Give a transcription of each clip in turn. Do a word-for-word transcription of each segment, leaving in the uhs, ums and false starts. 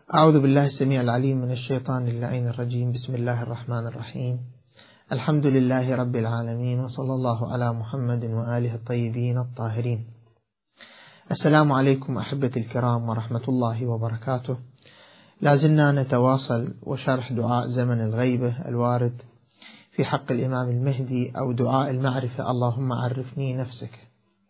أعوذ بالله السميع العليم من الشيطان اللعين الرجيم. بسم الله الرحمن الرحيم. الحمد لله رب العالمين، وصلى الله على محمد وآله الطيبين الطاهرين. السلام عليكم أحبتي الكرام ورحمة الله وبركاته. لازلنا نتواصل وشرح دعاء زمن الغيبة الوارد في حق الإمام المهدي، أو دعاء المعرفة اللهم عرفني نفسك.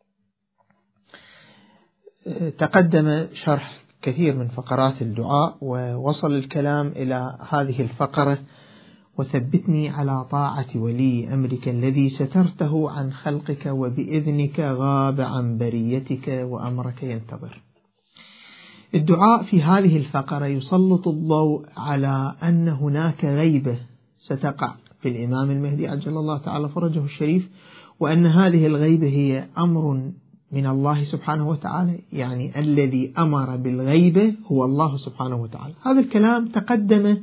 تقدم شرح كثير من فقرات الدعاء، ووصل الكلام إلى هذه الفقرة: وثبتني على طاعة ولي أمرك الذي سترته عن خلقك وبإذنك غاب عن بريتك وأمرك ينتظر. الدعاء في هذه الفقرة يسلط الضوء على أن هناك غيبة ستقع في الإمام المهدي عجل الله تعالى فرجه الشريف، وأن هذه الغيبة هي أمر من الله سبحانه وتعالى، يعني الذي أمر بالغيبة هو الله سبحانه وتعالى. هذا الكلام تقدم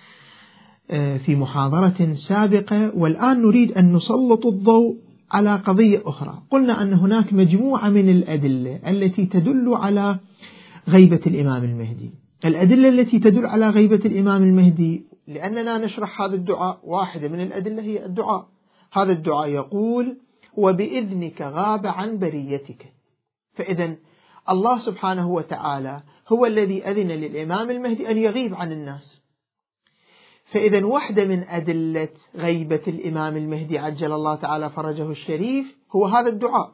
في محاضرة سابقة، والآن نريد أن نسلط الضوء على قضية أخرى. قلنا أن هناك مجموعة من الأدلة التي تدل على غيبة الإمام المهدي. الأدلة التي تدل على غيبة الإمام المهدي، لأننا نشرح هذا الدعاء، واحدة من الأدلة هي الدعاء. هذا الدعاء يقول: وبإذنك غاب عن بريتك. فإذا الله سبحانه وتعالى هو الذي أذن للإمام المهدي أن يغيب عن الناس. فإذا واحدة من أدلة غيبة الإمام المهدي عجل الله تعالى فرجه الشريف هو هذا الدعاء.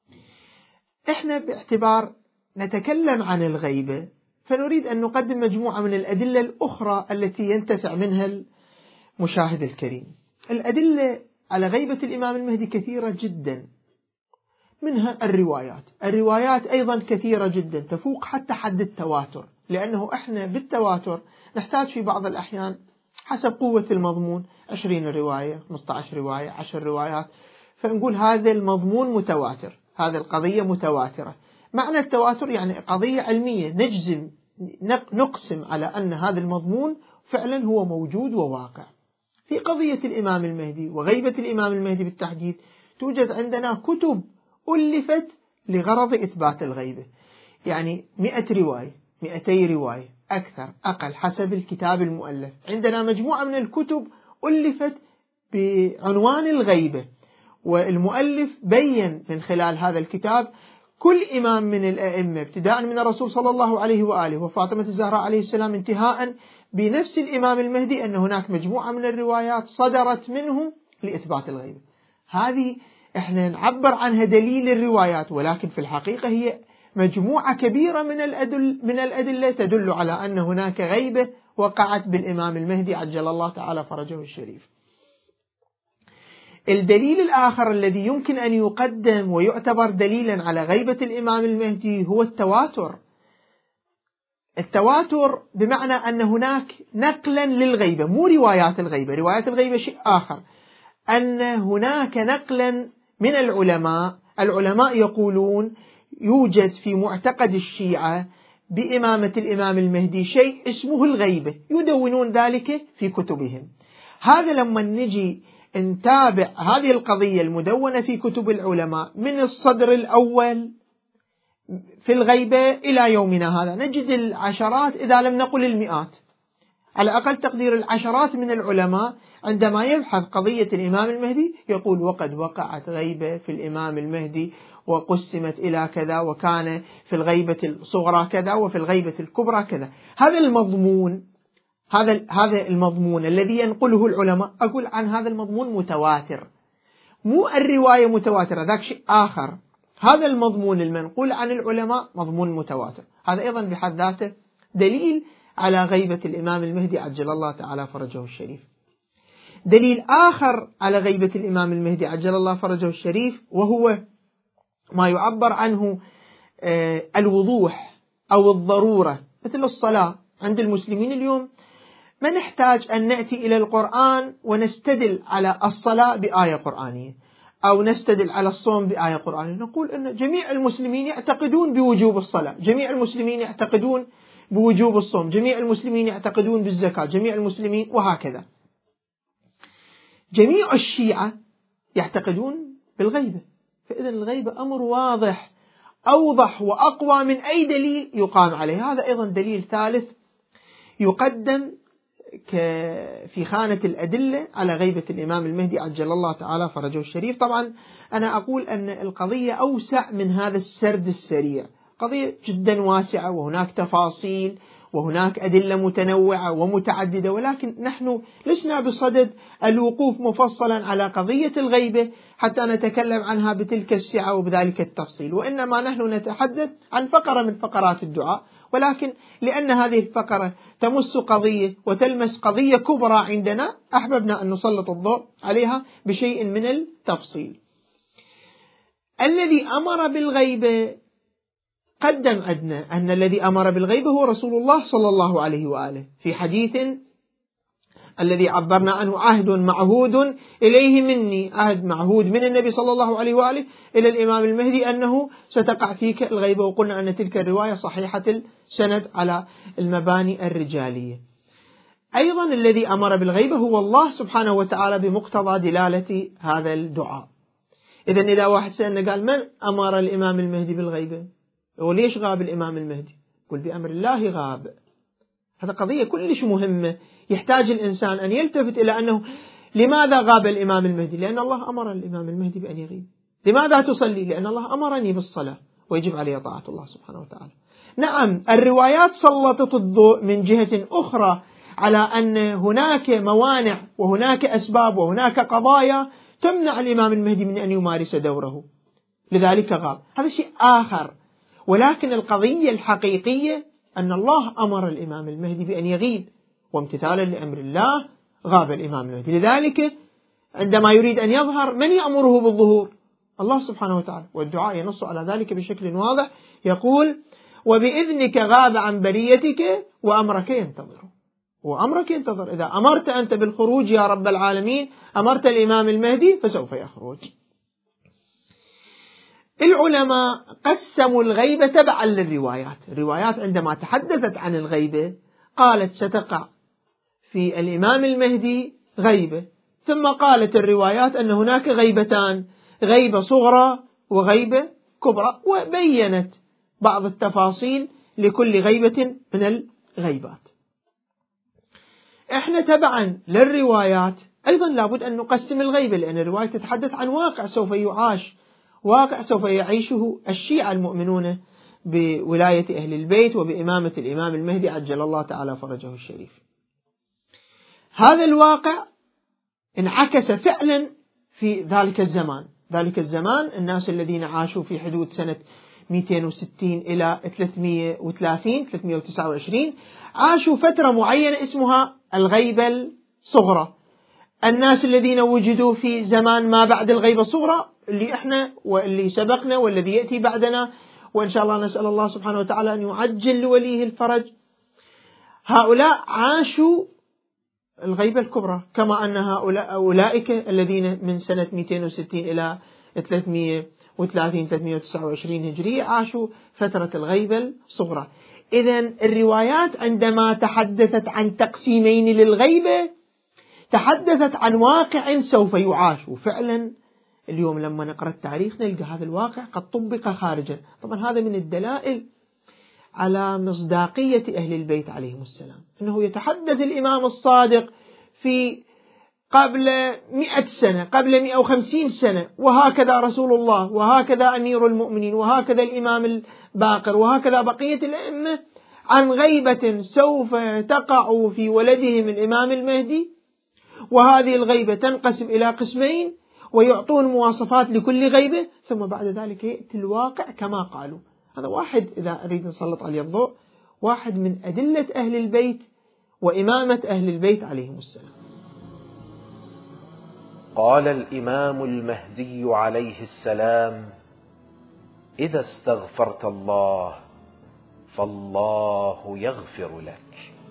إحنا باعتبار نتكلم عن الغيبة، فنريد أن نقدم مجموعة من الأدلة الأخرى التي ينتفع منها المشاهد الكريم. الأدلة على غيبة الإمام المهدي كثيرة جدا، منها الروايات. الروايات أيضا كثيرة جدا، تفوق حتى حد التواتر، لأنه إحنا بالتواتر نحتاج في بعض الأحيان حسب قوة المضمون عشرين رواية، خمسة عشر رواية، عشر روايات، فنقول هذا المضمون متواتر، هذه القضية متواترة. معنى التواتر يعني قضية علمية، نجزم نقسم على أن هذا المضمون فعلا هو موجود وواقع. في قضية الإمام المهدي وغيبة الإمام المهدي بالتحديد، توجد عندنا كتب ألفت لغرض إثبات الغيبة، يعني مئة رواية، مئتي رواية، أكثر أقل حسب الكتاب المؤلف. عندنا مجموعة من الكتب ألفت بعنوان الغيبة، والمؤلف بيّن من خلال هذا الكتاب كل إمام من الأئمة، ابتداء من الرسول صلى الله عليه وآله وفاطمة الزهراء عليه السلام، انتهاء بنفس الإمام المهدي، أن هناك مجموعة من الروايات صدرت منه لإثبات الغيبة. هذه احنا نعبر عنها دليل الروايات، ولكن في الحقيقة هي مجموعة كبيرة من الأدل من الأدلة تدل على أن هناك غيبة وقعت بالإمام المهدي عجل الله تعالى فرجه الشريف. الدليل الآخر الذي يمكن أن يقدم ويعتبر دليلا على غيبة الإمام المهدي هو التواتر. التواتر بمعنى أن هناك نقلا للغيبة، مو روايات الغيبة، روايات الغيبة شيء آخر، أن هناك نقلا من العلماء. العلماء يقولون يوجد في معتقد الشيعة بإمامة الإمام المهدي شيء اسمه الغيبة، يدونون ذلك في كتبهم. هذا لما نجي نتابع هذه القضية المدونة في كتب العلماء من الصدر الأول في الغيبة إلى يومنا هذا، نجد العشرات إذا لم نقل المئات، على أقل تقدير العشرات من العلماء عندما يبحث قضية الإمام المهدي يقول: وقد وقعت غيبة في الإمام المهدي وقسمت إلى كذا، وكان في الغيبة الصغرى كذا وفي الغيبة الكبرى كذا. هذا المضمون هذا هذا المضمون الذي ينقله العلماء، أقول عن هذا المضمون متواتر، مو الرواية متواترة، ذاك شيء آخر. هذا المضمون المنقول عن العلماء مضمون متواتر. هذا أيضا بحد ذاته دليل على غيبة الإمام المهدي عجل الله تعالى فرجه الشريف. دليل آخر على غيبة الإمام المهدي عجل الله فرجه الشريف وهو ما يعبر عنه الوضوح أو الضرورة، مثل الصلاة. عند المسلمين اليوم ما نحتاج أن نأتي إلى القرآن ونستدل على الصلاة بآية قرآنية، أو نستدل على الصوم بآية قرآنية. نقول أن جميع المسلمين يعتقدون بوجوب الصلاة، جميع المسلمين يعتقدون بوجوب الصوم، جميع المسلمين يعتقدون بالزكاة، جميع المسلمين، وهكذا. جميع الشيعة يعتقدون بالغيبة. فإذا الغيبة أمر واضح، أوضح وأقوى من أي دليل يقام عليه. هذا أيضا دليل ثالث يقدم في خانة الأدلة على غيبة الإمام المهدي عجل الله تعالى فرجه الشريف. طبعا أنا أقول أن القضية أوسع من هذا السرد السريع، قضية جدا واسعة، وهناك تفاصيل وهناك أدلة متنوعة ومتعددة، ولكن نحن لسنا بصدد الوقوف مفصلا على قضية الغيبة حتى نتكلم عنها بتلك السعة وبذلك التفصيل، وإنما نحن نتحدث عن فقرة من فقرات الدعاء، ولكن لأن هذه الفقرة تمس قضية وتلمس قضية كبرى عندنا أحببنا أن نسلط الضوء عليها بشيء من التفصيل. الذي أمر بالغيبة قدم عندنا أن الذي أمر بالغيبة هو رسول الله صلى الله عليه وآله في حديث الذي عبرنا عنه عهد معهود إليه مني، عهد معهود من النبي صلى الله عليه وآله إلى الإمام المهدي أنه ستقع فيك الغيبة، وقلنا أن تلك الرواية صحيحة السند على المباني الرجالية. أيضا الذي أمر بالغيبة هو الله سبحانه وتعالى بمقتضى دلالة هذا الدعاء. إذن إذا واحد سألنا قال من أمر الإمام المهدي بالغيبة؟ وليش غاب الإمام المهدي؟ قل بأمر الله غاب. هذا قضية كلش مهمة، يحتاج الإنسان أن يلتفت إلى أنه لماذا غاب الإمام المهدي؟ لأن الله أمر الإمام المهدي بأن يغيب. لماذا تصلي؟ لأن الله أمرني بالصلاة ويجب علي طاعة الله سبحانه وتعالى. نعم الروايات سلطت الضوء من جهة أخرى على أن هناك موانع وهناك أسباب وهناك قضايا تمنع الإمام المهدي من أن يمارس دوره، لذلك غاب. هذا شيء آخر، ولكن القضية الحقيقية أن الله أمر الإمام المهدي بأن يغيب، وامتثالا لأمر الله غاب الإمام المهدي. لذلك عندما يريد أن يظهر من يأمره بالظهور؟ الله سبحانه وتعالى، والدعاء ينص على ذلك بشكل واضح، يقول وبإذنك غاب عن بريتك وأمرك ينتظر. وأمرك ينتظر، إذا أمرت أنت بالخروج يا رب العالمين أمرت الإمام المهدي فسوف يخرج. العلماء قسموا الغيبة تبعا للروايات. الروايات عندما تحدثت عن الغيبة قالت ستقع في الإمام المهدي غيبة، ثم قالت الروايات أن هناك غيبتان، غيبة صغرى وغيبة كبرى، وبينت بعض التفاصيل لكل غيبة من الغيبات. احنا تبعا للروايات أيضا لابد أن نقسم الغيبة، لأن الرواية تتحدث عن واقع سوف يعاش، واقع سوف يعيشه الشيعة المؤمنون بولاية أهل البيت وبإمامة الإمام المهدي عجل الله تعالى فرجه الشريف. هذا الواقع انعكس فعلا في ذلك الزمان. ذلك الزمان الناس الذين عاشوا في حدود سنة مئتين وستين إلى ثلاثمئة وثلاثين ثلاثمئة وتسعة وعشرين عاشوا فترة معينة اسمها الغيبة الصغرى. الناس الذين وجدوا في زمان ما بعد الغيبة الصغرى اللي احنا واللي سبقنا والذي يأتي بعدنا، وإن شاء الله نسأل الله سبحانه وتعالى أن يعجل لوليه الفرج، هؤلاء عاشوا الغيبة الكبرى، كما أن هؤلاء أولئك الذين من سنة مئتين وستين إلى ثلاثمئة وثلاثين ثلاثمئة وتسعة وعشرين هجرية عاشوا فترة الغيبة الصغرى. إذن الروايات عندما تحدثت عن تقسيمين للغيبة تحدثت عن واقع سوف يعاش، وفعلا اليوم لما نقرأ التاريخ نلقى هذا الواقع قد طبق خارجا. طبعا هذا من الدلائل على مصداقية أهل البيت عليهم السلام، أنه يتحدث الإمام الصادق في قبل مئة سنة قبل مئة وخمسين سنة، وهكذا رسول الله وهكذا أمير المؤمنين وهكذا الإمام الباقر وهكذا بقية الأئمة عن غيبة سوف تقع في ولدهم الإمام المهدي، وهذه الغيبة تنقسم إلى قسمين ويعطون مواصفات لكل غيبة، ثم بعد ذلك يأتي الواقع كما قالوا. هذا واحد إذا أريد نسلط عليه الضوء، واحد من أدلة أهل البيت وإمامة أهل البيت عليهم السلام. قال الإمام المهدي عليه السلام: إذا استغفرت الله فالله يغفر لك.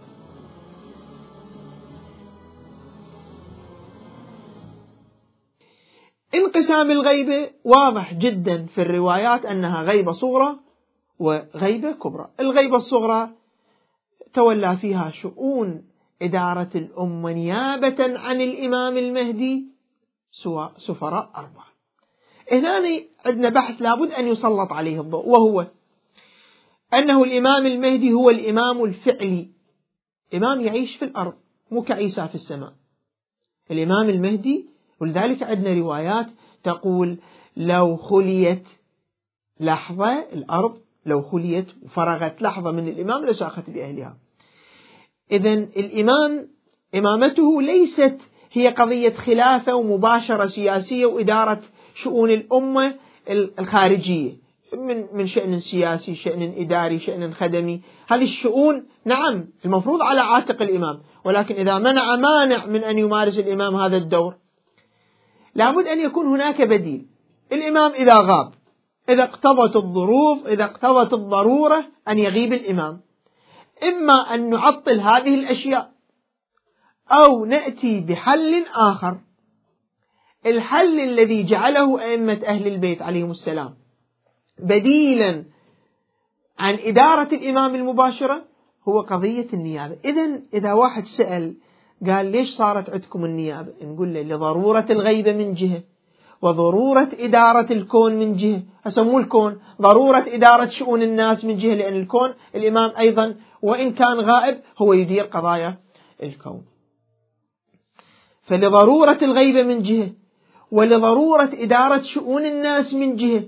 انقسام الغيبة واضح جدا في الروايات أنها غيبة صغرى وغيبة كبرى. الغيبة الصغرى تولى فيها شؤون إدارة الأمة نيابة عن الإمام المهدي سواء سفراء أربعة. هنا عندنا بحث لابد أن يسلط عليه الضوء، وهو أنه الإمام المهدي هو الإمام الفعلي إمام يعيش في الأرض مو كعيسى في السماء. الإمام المهدي، ولذلك عندنا روايات تقول لو خليت لحظة الأرض، لو خليت وفرغت لحظة من الإمام لساخت بأهلها. إذن الإمام إمامته ليست هي قضية خلافة ومباشرة سياسية وإدارة شؤون الأمة الخارجية من من شأن سياسي، شأن إداري، شأن خدمي. هذه الشؤون نعم المفروض على عاتق الإمام، ولكن إذا منع مانع من أن يمارس الإمام هذا الدور لابد أن يكون هناك بديل. الإمام إذا غاب، إذا اقتضت الظروف، إذا اقتضت الضرورة أن يغيب الإمام، إما أن نعطل هذه الأشياء أو نأتي بحل آخر. الحل الذي جعله أئمة أهل البيت عليهم السلام بديلا عن إدارة الإمام المباشرة هو قضية النيابة. إذن إذا واحد سأل قال ليش صارت عندكم النيابة، نقول له لضرورة الغيبة من جهة، وضرورة إدارة الكون من جهة. أسموه الكون ضرورة إدارة شؤون الناس من جهة، لأن الكون الإمام أيضا وإن كان غائب هو يدير قضايا الكون. فلضرورة الغيبة من جهة ولضرورة إدارة شؤون الناس من جهة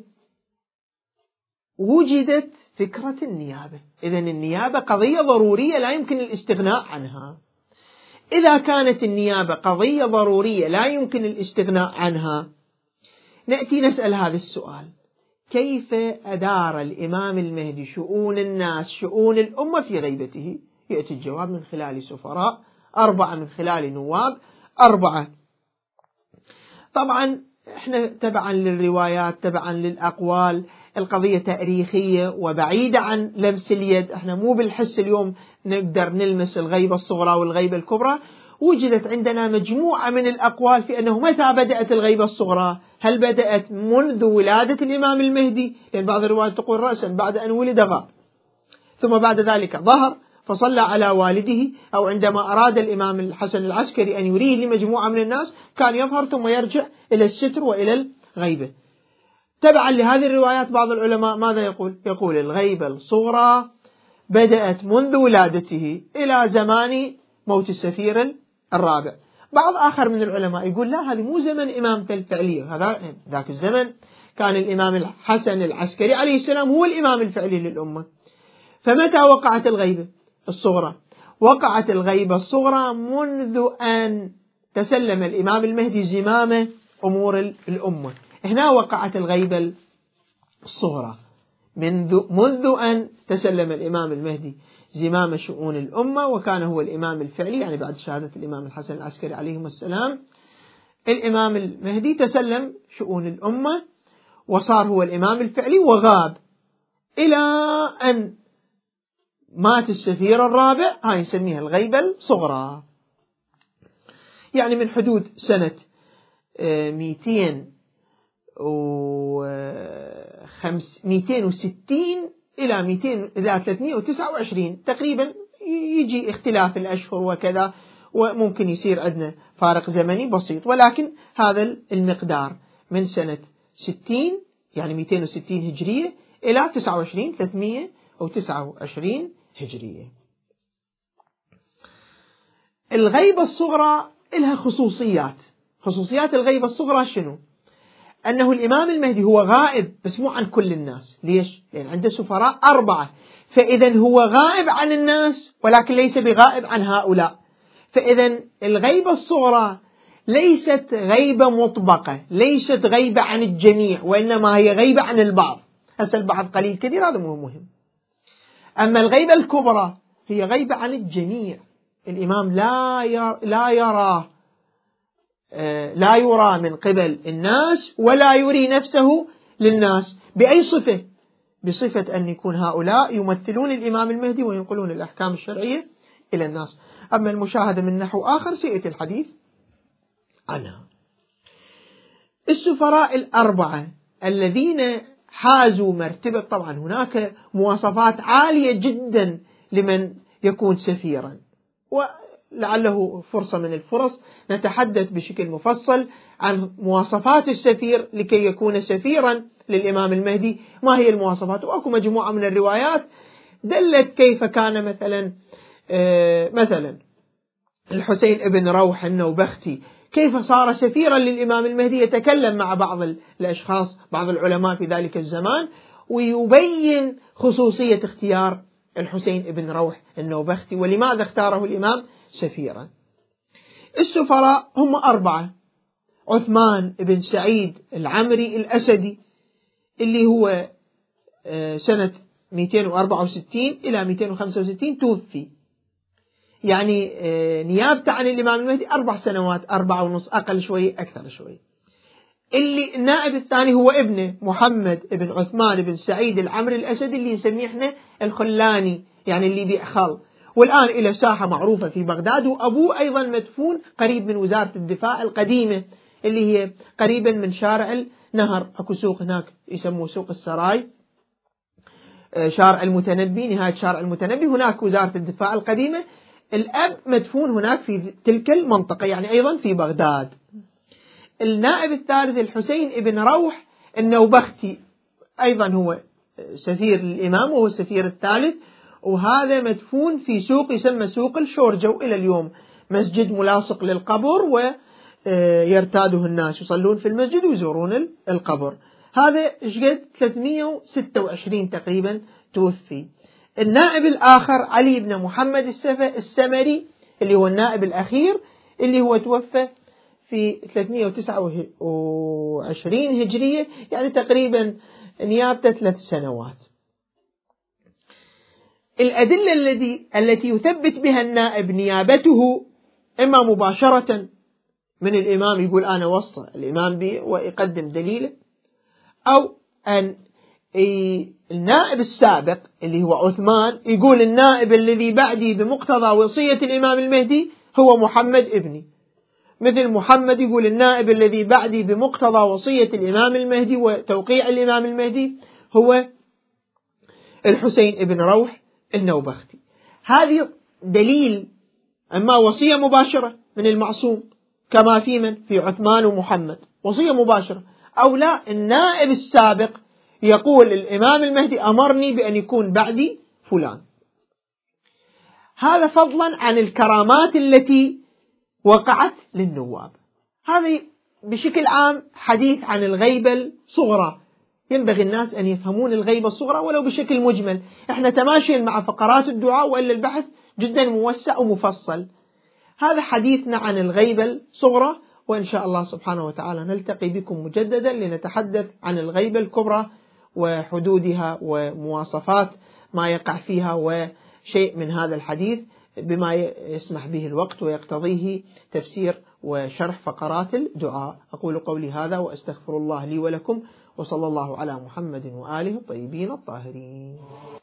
وجدت فكرة النيابة. إذن النيابة قضية ضرورية لا يمكن الاستغناء عنها. إذا كانت النيابة قضية ضرورية لا يمكن الاستغناء عنها، نأتي نسأل هذا السؤال: كيف أدار الإمام المهدي شؤون الناس، شؤون الأمة في غيبته؟ يأتي الجواب من خلال سفراء أربعة، من خلال نواب أربعة. طبعا احنا تبعا للروايات، تبعا للأقوال، القضية تاريخية وبعيدة عن لمس اليد. احنا مو بالحس اليوم نقدر نلمس الغيبة الصغرى والغيبة الكبرى. وجدت عندنا مجموعة من الأقوال في أنه متى بدأت الغيبة الصغرى. هل بدأت منذ ولادة الإمام المهدي؟ لأن بعض الروايات تقول رأسا بعد أن ولد غاب، ثم بعد ذلك ظهر فصلى على والده، أو عندما أراد الإمام الحسن العسكري أن يريه لمجموعة من الناس كان يظهر ثم يرجع إلى الستر وإلى الغيبة. تبعا لهذه الروايات بعض العلماء ماذا يقول؟ يقول الغيبة الصغرى بدأت منذ ولادته إلى زمان موت السفير الرابع. بعض آخر من العلماء يقول لا، هذه مو زمن إمامته الفعلية، هذا ذاك الزمن كان الإمام الحسن العسكري عليه السلام هو الإمام الفعلي للأمة. فمتى وقعت الغيبة الصغرى؟ وقعت الغيبة الصغرى منذ أن تسلم الإمام المهدي زمام أمور الأمة. هنا وقعت الغيبة الصغرى منذ منذ أن تسلم الإمام المهدي زمام شؤون الأمة، وكان هو الإمام الفعلي، يعني بعد شهادة الإمام الحسن العسكري عليه السلام الإمام المهدي تسلم شؤون الأمة وصار هو الإمام الفعلي وغاب إلى أن مات السفير الرابع. هاي نسميها الغيبة الصغرى، يعني من حدود سنة مئتين وستين إلى مئتين إلى ثلاثمئة وتسعة وعشرين تقريبا. يجي اختلاف الأشهر وكذا، وممكن يصير عندنا فارق زمني بسيط، ولكن هذا المقدار من سنة ستين يعني مئتين وستين هجرية إلى تسعة وعشرين ثلاثمئة وتسعة وعشرين هجرية. الغيبة الصغرى لها خصوصيات. خصوصيات الغيبة الصغرى شنو؟ أنه الإمام المهدي هو غائب بس مو عن كل الناس. ليش؟ لأن عنده سفراء أربعة، فإذا هو غائب عن الناس ولكن ليس بغائب عن هؤلاء. فإذا الغيبة الصغرى ليست غيبة مطبقة، ليست غيبة عن الجميع، وإنما هي غيبة عن البعض. هسه البعض قليل كثير هذا مو مهم. أما الغيبة الكبرى هي غيبة عن الجميع. الإمام لا يرى لا يرى لا يرى من قبل الناس ولا يري نفسه للناس. بأي صفة؟ بصفة أن يكون هؤلاء يمثلون الإمام المهدي وينقلون الأحكام الشرعية إلى الناس. أما المشاهدة من نحو آخر سيأتي الحديث عنها. السفراء الأربعة الذين حازوا مرتبة، طبعا هناك مواصفات عالية جدا لمن يكون سفيرا، ولعله فرصة من الفرص نتحدث بشكل مفصل عن مواصفات السفير لكي يكون سفيرا للإمام المهدي. ما هي المواصفات؟ وأكو مجموعة من الروايات دلت كيف كان مثلا مثلا الحسين ابن روح النوبختي كيف صار سفيرا للإمام المهدي، يتكلم مع بعض الأشخاص بعض العلماء في ذلك الزمان ويبين خصوصية اختيار الحسين ابن روح النوبختي ولماذا اختاره الإمام سفيرا. السفراء هم أربعة: عثمان بن سعيد العمري الأسدي اللي هو سنة مئتين وأربعة وستين إلى مئتين وخمسة وستين توفي، يعني نيابته عن الإمام المهدي أربع سنوات، أربعة ونص، أقل شوي أكثر شوي. اللي النائب الثاني هو ابنه محمد بن عثمان بن سعيد العمري الأسدي اللي نسميه احنا الخلاني، يعني اللي بيأخل، والآن إلى ساحة معروفة في بغداد، وأبوه أيضا مدفون قريب من وزارة الدفاع القديمة اللي هي قريبا من شارع النهر، أكو سوق هناك يسموه سوق السراي، شارع المتنبي، نهاية شارع المتنبي، هناك وزارة الدفاع القديمة. الأب مدفون هناك في تلك المنطقة، يعني أيضا في بغداد. النائب الثالث الحسين ابن روح النوبختي أيضا هو سفير الإمام وهو السفير الثالث، وهذا مدفون في سوق يسمى سوق الشورجة، وإلى اليوم مسجد ملاصق للقبر ويرتاده الناس يصلون في المسجد ويزورون القبر. هذا شقد ثلاثمئة وستة وعشرين تقريبا توفي. النائب الآخر علي بن محمد السمري اللي هو النائب الأخير اللي هو توفى في ثلاثمئة وتسعة وعشرين هجرية، يعني تقريبا نيابته ثلاث سنوات. الأدلة التي التي يثبت بها النائب نيابته إما مباشرة من الإمام يقول أنا وصى الإمام به ويقدم دليله، أو أن النائب السابق اللي هو عثمان يقول النائب الذي بعدي بمقتضى وصية الإمام المهدي هو محمد ابني، مثل محمد يقول النائب الذي بعدي بمقتضى وصية الإمام المهدي وتوقيع الإمام المهدي هو الحسين ابن روح النوبختي. هذه دليل أما وصية مباشرة من المعصوم كما في من في عثمان ومحمد وصية مباشرة، أو لا النائب السابق يقول الإمام المهدي أمرني بأن يكون بعدي فلان. هذا فضلا عن الكرامات التي وقعت للنواب. هذا بشكل عام حديث عن الغيبة الصغرى، ينبغي الناس أن يفهمون الغيبة الصغرى ولو بشكل مجمل، احنا تماشيا مع فقرات الدعاء وإلا البحث جدا موسع ومفصل. هذا حديثنا عن الغيبة الصغرى، وإن شاء الله سبحانه وتعالى نلتقي بكم مجددا لنتحدث عن الغيبة الكبرى وحدودها ومواصفات ما يقع فيها وشيء من هذا الحديث بما يسمح به الوقت ويقتضيه تفسير وشرح فقرات الدعاء. أقول قولي هذا وأستغفر الله لي ولكم، وصلى الله على محمد وآله الطيبين الطاهرين.